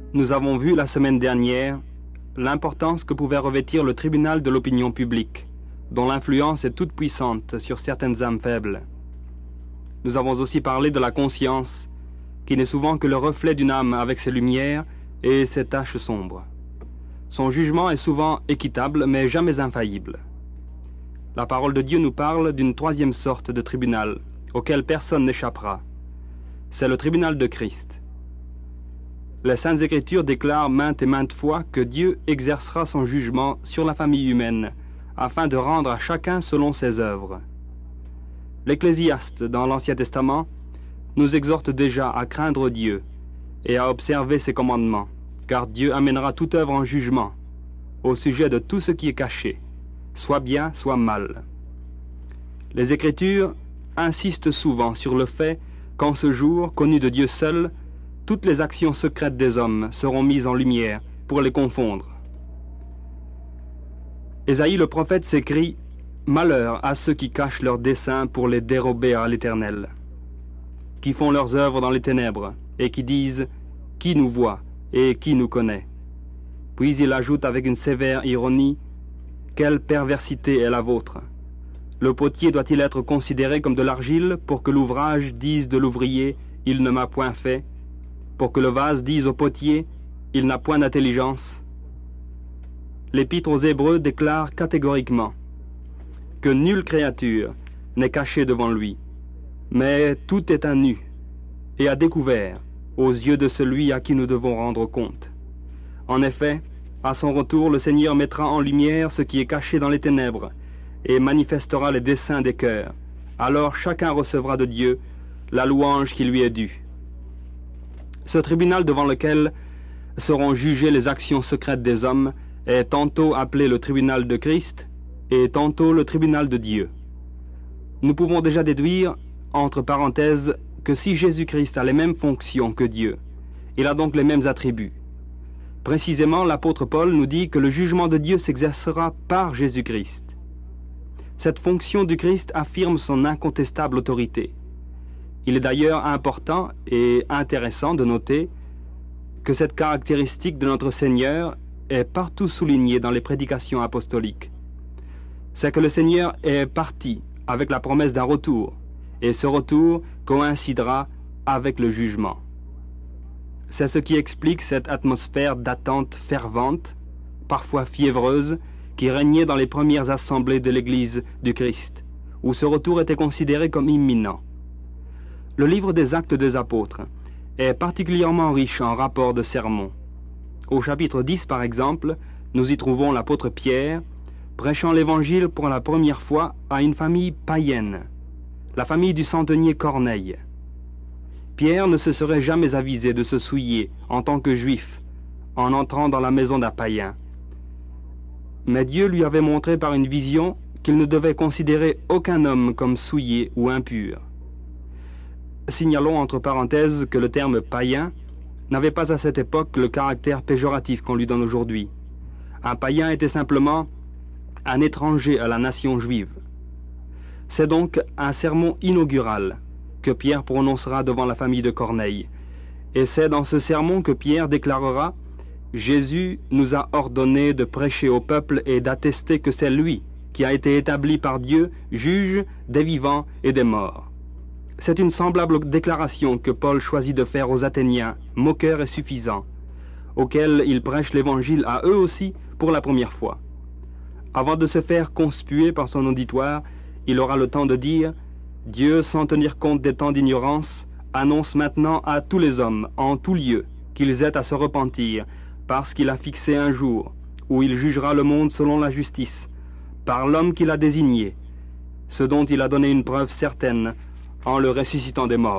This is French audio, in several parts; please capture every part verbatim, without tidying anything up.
Nous avons vu la semaine dernière l'importance que pouvait revêtir le tribunal de l'opinion publique, dont l'influence est toute puissante sur certaines âmes faibles. Nous avons aussi parlé de la conscience, qui n'est souvent que le reflet d'une âme avec ses lumières et ses taches sombres. Son jugement est souvent équitable, mais jamais infaillible. La parole de Dieu nous parle d'une troisième sorte de tribunal, auquel personne n'échappera. C'est le tribunal de Christ. Les Saintes Écritures déclarent maintes et maintes fois que Dieu exercera son jugement sur la famille humaine, afin de rendre à chacun selon ses œuvres. L'Ecclésiaste, dans l'Ancien Testament, nous exhorte déjà à craindre Dieu et à observer ses commandements, car Dieu amènera toute œuvre en jugement, au sujet de tout ce qui est caché, soit bien, soit mal. Les Écritures insistent souvent sur le fait qu'en ce jour, connu de Dieu seul, toutes les actions secrètes des hommes seront mises en lumière pour les confondre. Ésaïe le prophète s'écrie « Malheur à ceux qui cachent leurs desseins pour les dérober à l'Éternel, qui font leurs œuvres dans les ténèbres, et qui disent « Qui nous voit et qui nous connaît ?» Puis il ajoute avec une sévère ironie « Quelle perversité est la vôtre ! Le potier doit-il être considéré comme de l'argile pour que l'ouvrage dise de l'ouvrier « Il ne m'a point fait », pour que le vase dise au potier « Il n'a point d'intelligence » L'Épître aux Hébreux déclare catégoriquement que nulle créature n'est cachée devant lui, mais tout est à nu et à découvert aux yeux de celui à qui nous devons rendre compte. En effet, à son retour, le Seigneur mettra en lumière ce qui est caché dans les ténèbres et manifestera les desseins des cœurs. Alors chacun recevra de Dieu la louange qui lui est due. Ce tribunal devant lequel seront jugées les actions secrètes des hommes est tantôt appelé le tribunal de Christ et tantôt le tribunal de Dieu. Nous pouvons déjà déduire, entre parenthèses, que si Jésus-Christ a les mêmes fonctions que Dieu, il a donc les mêmes attributs. Précisément, l'apôtre Paul nous dit que le jugement de Dieu s'exercera par Jésus-Christ. Cette fonction du Christ affirme son incontestable autorité. Il est d'ailleurs important et intéressant de noter que cette caractéristique de notre Seigneur est partout soulignée dans les prédications apostoliques. C'est que le Seigneur est parti avec la promesse d'un retour, et ce retour coïncidera avec le jugement. C'est ce qui explique cette atmosphère d'attente fervente, parfois fiévreuse, qui régnait dans les premières assemblées de l'Église du Christ, où ce retour était considéré comme imminent. Le livre des Actes des Apôtres est particulièrement riche en rapports de sermons. Au chapitre dix, par exemple, nous y trouvons l'apôtre Pierre prêchant l'Évangile pour la première fois à une famille païenne, la famille du centenier Corneille. Pierre ne se serait jamais avisé de se souiller en tant que juif en entrant dans la maison d'un païen. Mais Dieu lui avait montré par une vision qu'il ne devait considérer aucun homme comme souillé ou impur. Signalons entre parenthèses que le terme païen n'avait pas à cette époque le caractère péjoratif qu'on lui donne aujourd'hui. Un païen était simplement un étranger à la nation juive. C'est donc un sermon inaugural que Pierre prononcera devant la famille de Corneille. Et c'est dans ce sermon que Pierre déclarera « Jésus nous a ordonné de prêcher au peuple et d'attester que c'est lui qui a été établi par Dieu, juge des vivants et des morts. » C'est une semblable déclaration que Paul choisit de faire aux Athéniens, moqueurs et suffisants, auxquels il prêche l'Évangile à eux aussi pour la première fois. Avant de se faire conspuer par son auditoire, il aura le temps de dire « Dieu, sans tenir compte des temps d'ignorance, annonce maintenant à tous les hommes, en tout lieu, qu'ils aient à se repentir, parce qu'il a fixé un jour où il jugera le monde selon la justice, par l'homme qu'il a désigné, ce dont il a donné une preuve certaine, en le ressuscitant des morts. »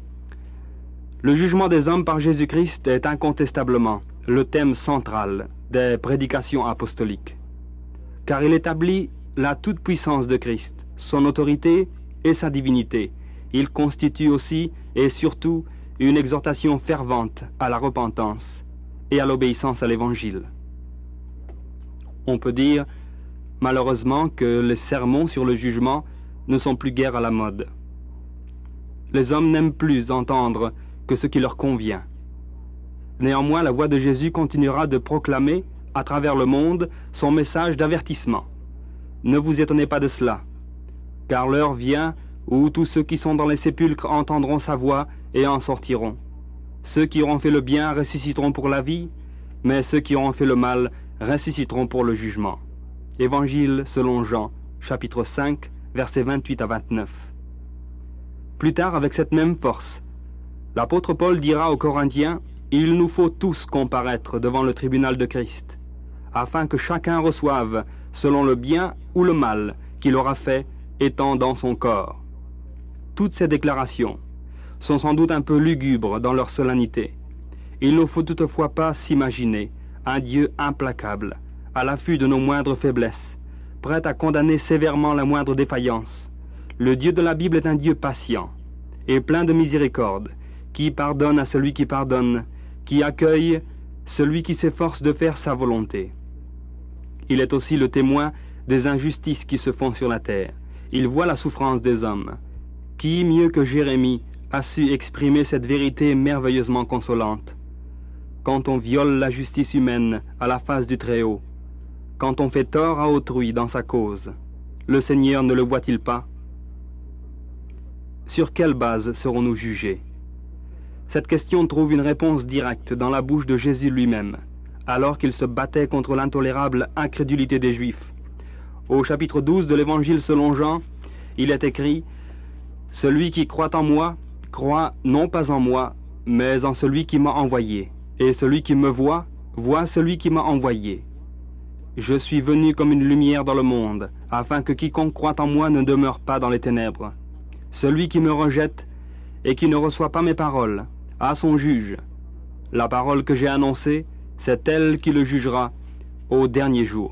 Le jugement des hommes par Jésus-Christ est incontestablement le thème central des prédications apostoliques, car il établit la toute-puissance de Christ, son autorité et sa divinité. Il constitue aussi et surtout une exhortation fervente à la repentance et à l'obéissance à l'Évangile. On peut dire, malheureusement, que les sermons sur le jugement ne sont plus guère à la mode. Les hommes n'aiment plus entendre que ce qui leur convient. Néanmoins, la voix de Jésus continuera de proclamer, à travers le monde, son message d'avertissement. Ne vous étonnez pas de cela, car l'heure vient où tous ceux qui sont dans les sépulcres entendront sa voix et en sortiront. Ceux qui auront fait le bien ressusciteront pour la vie, mais ceux qui auront fait le mal ressusciteront pour le jugement. Évangile selon Jean, chapitre cinq, versets vingt-huit à vingt-neuf. Plus tard, avec cette même force, l'apôtre Paul dira aux Corinthiens « Il nous faut tous comparaître devant le tribunal de Christ, afin que chacun reçoive selon le bien ou le mal qu'il aura fait étant dans son corps. » Toutes ces déclarations sont sans doute un peu lugubres dans leur solennité. Il ne faut toutefois pas s'imaginer un Dieu implacable, à l'affût de nos moindres faiblesses, prêt à condamner sévèrement la moindre défaillance. Le Dieu de la Bible est un Dieu patient et plein de miséricorde, qui pardonne à celui qui pardonne, qui accueille celui qui s'efforce de faire sa volonté. Il est aussi le témoin des injustices qui se font sur la terre. Il voit la souffrance des hommes. Qui, mieux que Jérémie, a su exprimer cette vérité merveilleusement consolante? Quand on viole la justice humaine à la face du Très-Haut, quand on fait tort à autrui dans sa cause, le Seigneur ne le voit-il pas? Sur quelle base serons-nous jugés? Cette question trouve une réponse directe dans la bouche de Jésus lui-même, alors qu'il se battait contre l'intolérable incrédulité des Juifs. Au chapitre douze de l'Évangile selon Jean, il est écrit « Celui qui croit en moi, croit non pas en moi, mais en celui qui m'a envoyé. Et celui qui me voit, voit celui qui m'a envoyé. Je suis venu comme une lumière dans le monde, afin que quiconque croit en moi ne demeure pas dans les ténèbres. Celui qui me rejette et qui ne reçoit pas mes paroles a son juge. La parole que j'ai annoncée, c'est elle qui le jugera au dernier jour. »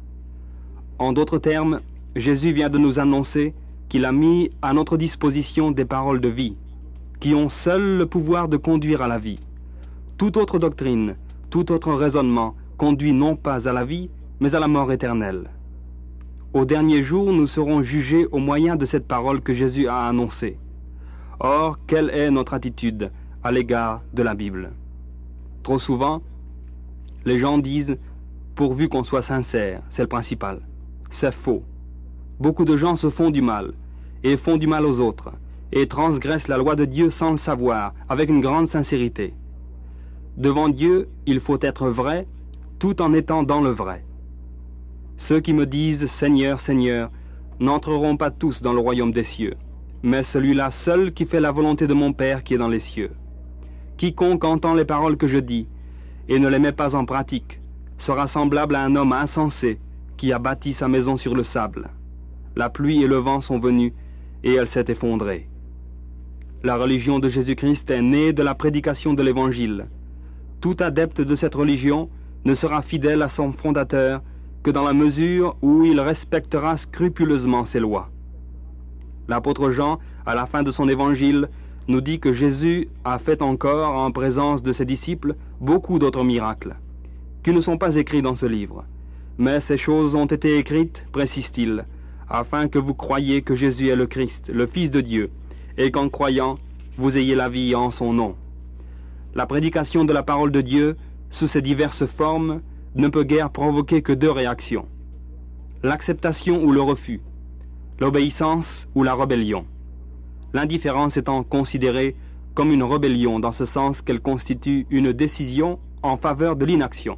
En d'autres termes, Jésus vient de nous annoncer qu'il a mis à notre disposition des paroles de vie, qui ont seules le pouvoir de conduire à la vie. Toute autre doctrine, tout autre raisonnement conduit non pas à la vie, mais à la mort éternelle. Au dernier jour, nous serons jugés au moyen de cette parole que Jésus a annoncée. Or, quelle est notre attitude à l'égard de la Bible? Trop souvent, les gens disent « pourvu qu'on soit sincère, c'est le principal ». C'est faux. Beaucoup de gens se font du mal, et font du mal aux autres, et transgressent la loi de Dieu sans le savoir, avec une grande sincérité. Devant Dieu, il faut être vrai, tout en étant dans le vrai. Ceux qui me disent « Seigneur, Seigneur » n'entreront pas tous dans le royaume des cieux, mais celui-là seul qui fait la volonté de mon Père qui est dans les cieux. Quiconque entend les paroles que je dis, et ne les met pas en pratique, sera semblable à un homme insensé qui a bâti sa maison sur le sable. La pluie et le vent sont venus, et elle s'est effondrée. La religion de Jésus-Christ est née de la prédication de l'Évangile. Tout adepte de cette religion ne sera fidèle à son fondateur que dans la mesure où il respectera scrupuleusement ses lois. L'apôtre Jean, à la fin de son évangile, nous dit que Jésus a fait encore, en présence de ses disciples, beaucoup d'autres miracles, qui ne sont pas écrits dans ce livre. Mais ces choses ont été écrites, précise-t-il, afin que vous croyiez que Jésus est le Christ, le Fils de Dieu, et qu'en croyant, vous ayez la vie en son nom. La prédication de la parole de Dieu, sous ses diverses formes, ne peut guère provoquer que deux réactions. L'acceptation ou le refus, l'obéissance ou la rébellion. L'indifférence étant considérée comme une rébellion dans ce sens qu'elle constitue une décision en faveur de l'inaction.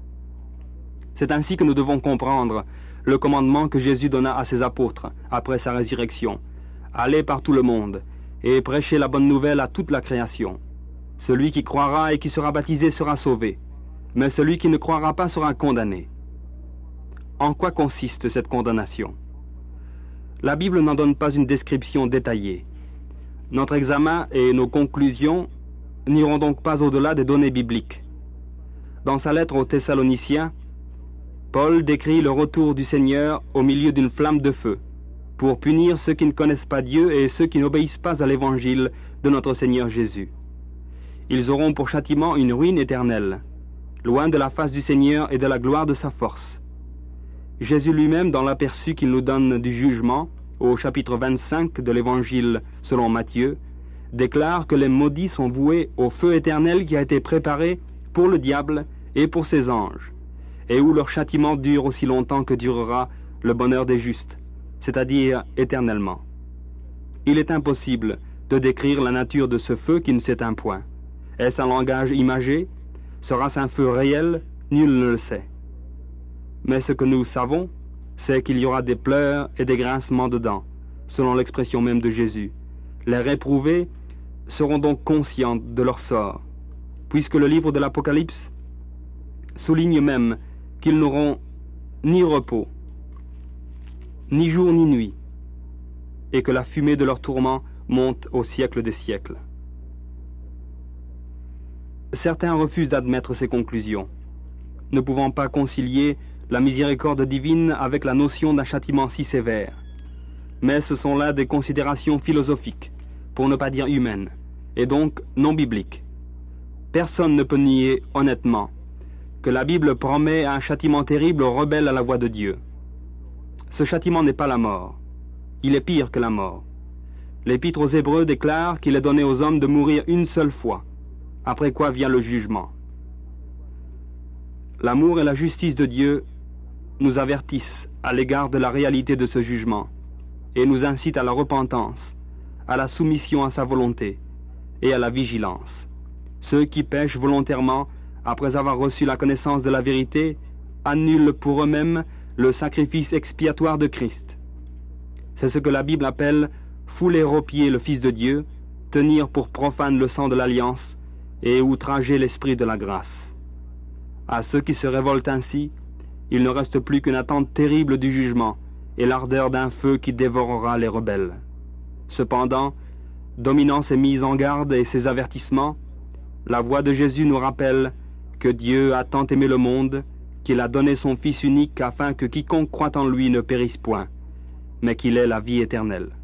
C'est ainsi que nous devons comprendre le commandement que Jésus donna à ses apôtres après sa résurrection. Allez par tout le monde et prêchez la bonne nouvelle à toute la création. Celui qui croira et qui sera baptisé sera sauvé, mais celui qui ne croira pas sera condamné. En quoi consiste cette condamnation? La Bible n'en donne pas une description détaillée. Notre examen et nos conclusions n'iront donc pas au-delà des données bibliques. Dans sa lettre aux Thessaloniciens, Paul décrit le retour du Seigneur au milieu d'une flamme de feu, pour punir ceux qui ne connaissent pas Dieu et ceux qui n'obéissent pas à l'évangile de notre Seigneur Jésus. Ils auront pour châtiment une ruine éternelle, loin de la face du Seigneur et de la gloire de sa force. Jésus lui-même, dans l'aperçu qu'il nous donne du jugement, au chapitre vingt-cinq de l'Évangile selon Matthieu, déclare que les maudits sont voués au feu éternel qui a été préparé pour le diable et pour ses anges, et où leur châtiment dure aussi longtemps que durera le bonheur des justes, c'est-à-dire éternellement. Il est impossible de décrire la nature de ce feu qui ne s'éteint point. Est-ce un langage imagé? Sera-ce un feu réel? Nul ne le sait. Mais ce que nous savons, c'est qu'il y aura des pleurs et des grincements de dents, selon l'expression même de Jésus. Les réprouvés seront donc conscients de leur sort, puisque le livre de l'Apocalypse souligne même qu'ils n'auront ni repos, ni jour ni nuit, et que la fumée de leur tourment monte au siècle des siècles. Certains refusent d'admettre ces conclusions, ne pouvant pas concilier la miséricorde divine avec la notion d'un châtiment si sévère. Mais ce sont là des considérations philosophiques, pour ne pas dire humaines, et donc non bibliques. Personne ne peut nier honnêtement que la Bible promet un châtiment terrible aux rebelles à la voix de Dieu. Ce châtiment n'est pas la mort, il est pire que la mort. L'Épître aux Hébreux déclare qu'il est donné aux hommes de mourir une seule fois, après quoi vient le jugement. L'amour et la justice de Dieu nous avertissent à l'égard de la réalité de ce jugement et nous incitent à la repentance, à la soumission à sa volonté et à la vigilance. Ceux qui pêchent volontairement, après avoir reçu la connaissance de la vérité, annulent pour eux-mêmes le sacrifice expiatoire de Christ. C'est ce que la Bible appelle « fouler aux pieds le Fils de Dieu, tenir pour profane le sang de l'alliance et outrager l'esprit de la grâce ». À ceux qui se révoltent ainsi, il ne reste plus qu'une attente terrible du jugement et l'ardeur d'un feu qui dévorera les rebelles. Cependant, dominant ces mises en garde et ces avertissements, la voix de Jésus nous rappelle que Dieu a tant aimé le monde qu'il a donné son Fils unique afin que quiconque croit en lui ne périsse point, mais qu'il ait la vie éternelle.